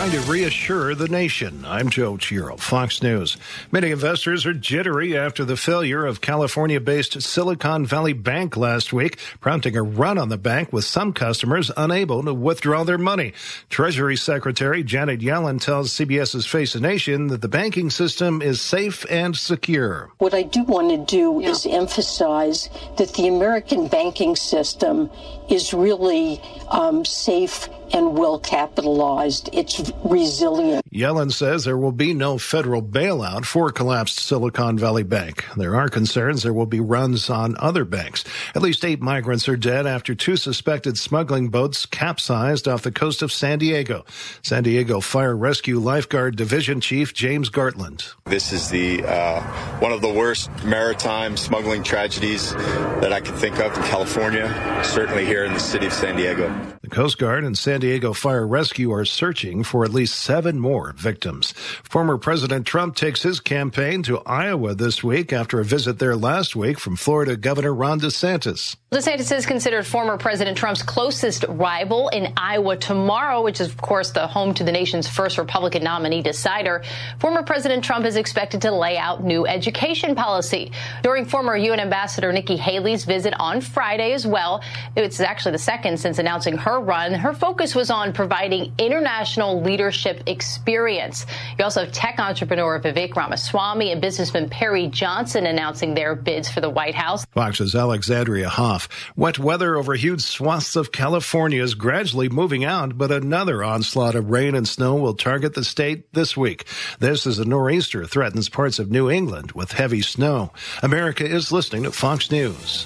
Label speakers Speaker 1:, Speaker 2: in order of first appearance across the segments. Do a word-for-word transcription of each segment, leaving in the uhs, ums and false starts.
Speaker 1: trying to reassure the nation. I'm Joe Chiro, Fox News. Many investors are jittery after the failure of California-based Silicon Valley Bank last week, prompting a run on the bank with some customers unable to withdraw their money. Treasury Secretary Janet Yellen tells CBS's Face the Nation that the banking system is safe and secure.
Speaker 2: What I do want to do yeah. is emphasize that the American banking system is really um, safe and well capitalized. It's resilient.
Speaker 1: Yellen says there will be no federal bailout for collapsed Silicon Valley Bank. There are concerns there will be runs on other banks. At least eight migrants are dead after two suspected smuggling boats capsized off the coast of San Diego. San Diego Fire Rescue Lifeguard Division Chief James Gartland.
Speaker 3: This is the uh, one of the worst maritime smuggling tragedies that I can think of in California, certainly here in the city of San Diego.
Speaker 1: The Coast Guard and San Diego Fire Rescue are searching for at least seven more victims. Former President Trump takes his campaign to Iowa this week after a visit there last week from Florida Governor Ron DeSantis.
Speaker 4: DeSantis is considered former President Trump's closest rival in Iowa tomorrow, which is, of course, the home to the nation's first Republican nominee decider. Former President Trump is expected to lay out new education policy. During former U N Ambassador Nikki Haley's visit on Friday as well, it's actually the second since announcing her run, her focus was on providing international leadership experience. You also have tech entrepreneur Vivek Ramaswamy and businessman Perry Johnson announcing their bids for the White House.
Speaker 1: Fox's Alexandria Hoff. Wet weather over huge swaths of California is gradually moving out, but another onslaught of rain and snow will target the state this week. This as a nor'easter threatens parts of New England with heavy snow. America is listening to Fox News.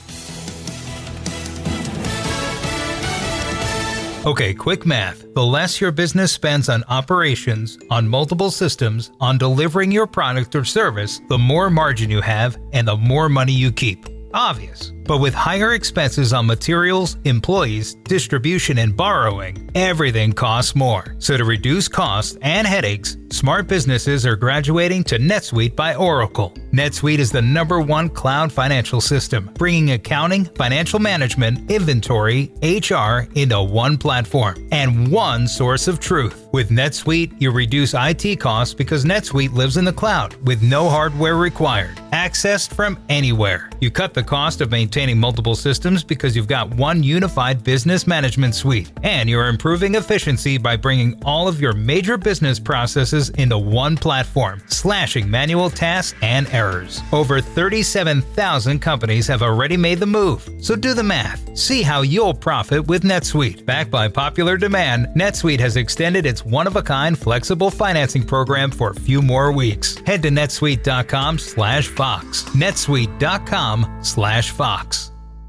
Speaker 5: Okay, quick math. The less your business spends on operations, on multiple systems, on delivering your product or service, the more margin you have and the more money you keep. Obvious. But with higher expenses on materials, employees, distribution, and borrowing, everything costs more. So to reduce costs and headaches, smart businesses are graduating to NetSuite by Oracle. NetSuite is the number one cloud financial system, bringing accounting, financial management, inventory, H R into one platform and one source of truth. With NetSuite, you reduce I T costs because NetSuite lives in the cloud with no hardware required, accessed from anywhere. You cut the cost of maintaining multiple systems because you've got one unified business management suite, and you're improving efficiency by bringing all of your major business processes into one platform, slashing manual tasks and errors. Over thirty-seven thousand companies have already made the move, so do the math. See how you'll profit with NetSuite. Backed by popular demand, NetSuite has extended its one-of-a-kind flexible financing program for a few more weeks. Head to netsuite.com slash Fox. netsuite.com slash Fox.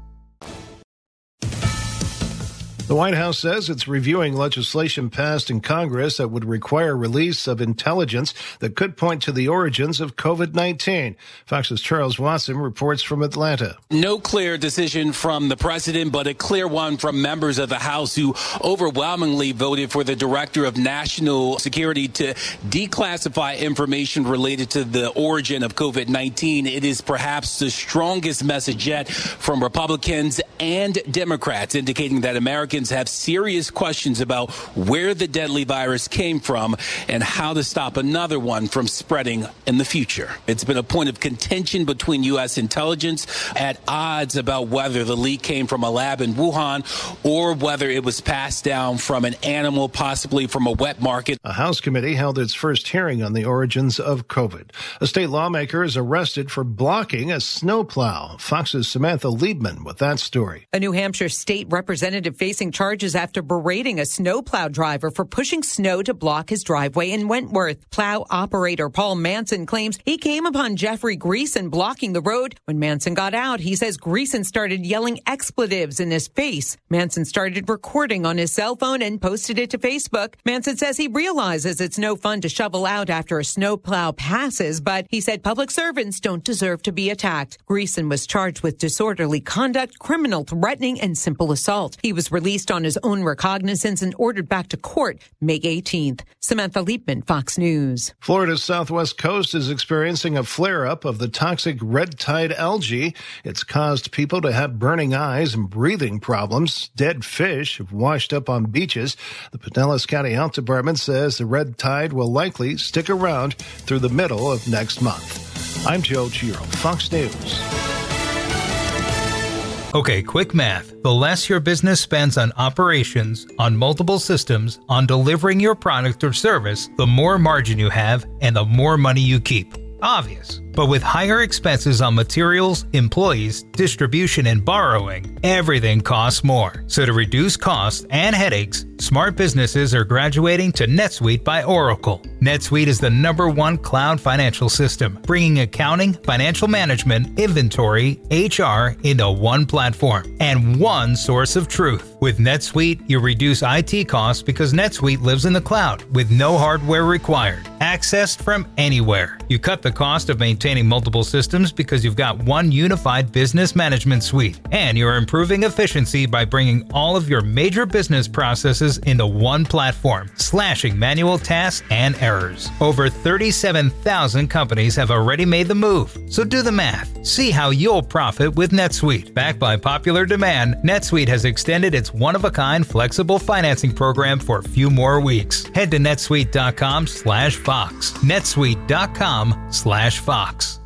Speaker 1: The White House says it's reviewing legislation passed in Congress that would require release of intelligence that could point to the origins of COVID nineteen. Fox's Charles Watson reports from Atlanta.
Speaker 6: No clear decision from the president, but a clear one from members of the House who overwhelmingly voted for the director of national security to declassify information related to the origin of COVID nineteen. It is perhaps the strongest message yet from Republicans and Democrats, indicating that Americans have serious questions about where the deadly virus came from and how to stop another one from spreading in the future. It's been a point of contention between U S intelligence at odds about whether the leak came from a lab in Wuhan or whether it was passed down from an animal, possibly from a wet market.
Speaker 1: A House committee held its first hearing on the origins of COVID. A state lawmaker is arrested for blocking a snowplow. Fox's Samantha Liebman with that story.
Speaker 7: A New Hampshire state representative facing charges after berating a snowplow driver for pushing snow to block his driveway in Wentworth. Plow operator Paul Manson claims he came upon Jeffrey Greason blocking the road. When Manson got out, he says Greason started yelling expletives in his face. Manson started recording on his cell phone and posted it to Facebook. Manson says he realizes it's no fun to shovel out after a snowplow passes, but he said public servants don't deserve to be attacked. Greason was charged with disorderly conduct, criminal threatening, and simple assault. He was released released on his own recognizance and ordered back to court May eighteenth. Samantha Liebman, Fox News.
Speaker 1: Florida's southwest coast is experiencing a flare-up of the toxic red tide algae. It's caused people to have burning eyes and breathing problems. Dead fish have washed up on beaches. The Pinellas County Health Department says the red tide will likely stick around through the middle of next month. I'm Joe Giro, Fox News.
Speaker 5: Okay, quick math. The less your business spends on operations, on multiple systems, on delivering your product or service, the more margin you have and the more money you keep. Obvious. But with higher expenses on materials, employees, distribution, and borrowing, everything costs more. So to reduce costs and headaches, smart businesses are graduating to NetSuite by Oracle. NetSuite is the number one cloud financial system, bringing accounting, financial management, inventory, H R into one platform and one source of truth. With NetSuite, you reduce I T costs because NetSuite lives in the cloud with no hardware required, accessed from anywhere. You cut the cost of maintaining multiple systems because you've got one unified business management suite, and you're improving efficiency by bringing all of your major business processes into one platform, slashing manual tasks and errors. Over thirty-seven thousand companies have already made the move, so do the math. See how you'll profit with NetSuite. Backed by popular demand, NetSuite has extended its one-of-a-kind flexible financing program for a few more weeks. Head to netsuite dot com slash Fox. netsuite dot com slash Fox.